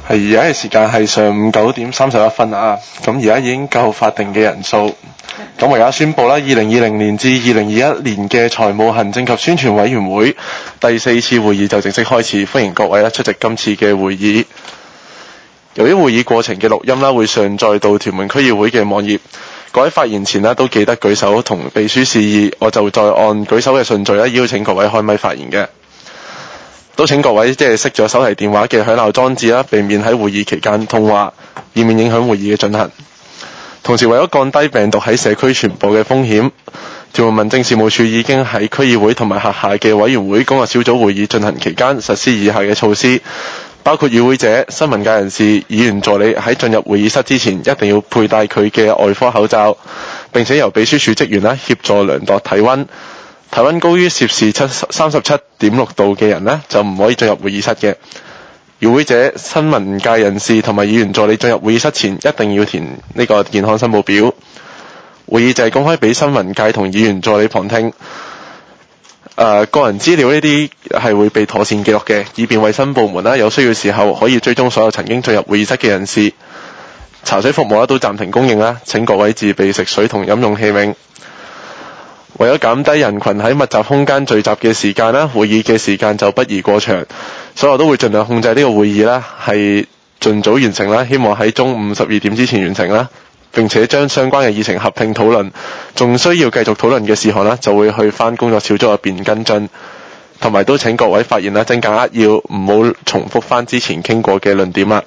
係而家嘅時間係上午9:31啊，咁而家已經夠法定嘅人數。咁我而家宣布啦，2020年至2021年嘅財務行政及宣傳委員會第4次會議就正式開始，歡迎各位出席今次嘅會議。由於會議過程嘅錄音會上載到屯門區議會嘅網頁，各位發言前都記得舉手同秘書示意，我就再按舉手嘅順序邀請各位開咪發言嘅。都請各位熄咗手提電話嘅響鬧裝置避免喺會議期間通話，以免影響會議嘅進行。同時為咗降低病毒喺社區傳播嘅風險，屯門民政事務處已經喺區議會同埋轄下嘅委員會工作小組會議進行期間實施以下嘅措施，包括與會者、新聞界人士、議員助理喺進入會議室之前一定要佩戴佢嘅外科口罩，並且由秘書處職員協助量度體溫。體溫高於攝氏37.6度嘅人就唔可以進入會議室嘅。與會者、新聞界人士同埋議員助理進入會議室前一定要填呢個健康申報表。會議就係公開俾新聞界同議員助理旁聽。個人資料呢啲係會被妥善記錄嘅，以便衛生部門有需要時候可以追蹤所有曾經進入會議室嘅人士。茶水服務都暫停供應啦，請各位自備食水同飲用器皿。為咗減低人群喺密集空間聚集嘅時間會議嘅時間就不宜過長，所以我都會盡量控制呢個會議係盡早完成啦，希望喺中午12點之前完成啦，並且將相關嘅議程合併討論，仲需要繼續討論嘅事項就會去返工作小組入邊跟進，同埋都請各位發言增減扼要，唔好重複返之前傾過嘅論點啦。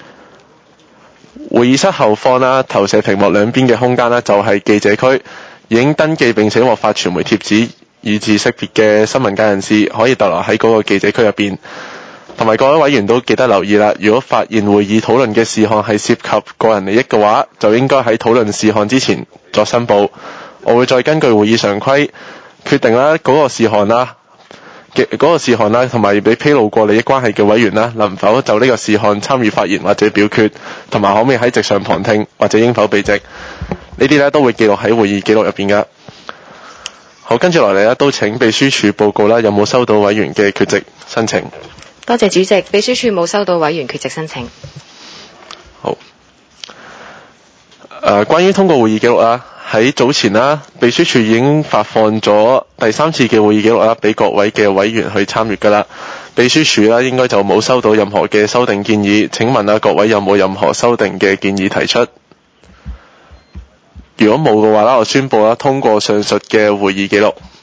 會議室後方投射屏幕兩邊嘅空間就係記者區。已經登記並且獲發傳媒貼紙以至識別嘅新聞界人士可以逗留喺嗰個記者區入邊，同埋各位委員都記得留意啦。如果發現會議討論嘅事項係涉及個人利益嘅話，就應該喺討論事項之前作申報。我會再根據會議常規決定嗰個事項同埋俾披露過利益關係嘅委員能否就呢個事項參與發言或者表決，同埋可唔可以喺席上旁聽或者應否避席。呢啲都會記錄喺會議記錄入邊㗎。好，跟住落嚟都請秘書處報告有冇收到委員嘅缺席申請。 多謝主席，秘書處冇收到委員缺席申請。 好。關於通過會議記錄喺早前秘書處已經發放咗第3次嘅會議記錄俾各位嘅委員去參閱㗎啦。秘書處應該就冇收到任何嘅修訂建議。請問各位有冇任何修訂嘅建議提出？如果冇嘅話我宣布通過上述嘅會議記錄。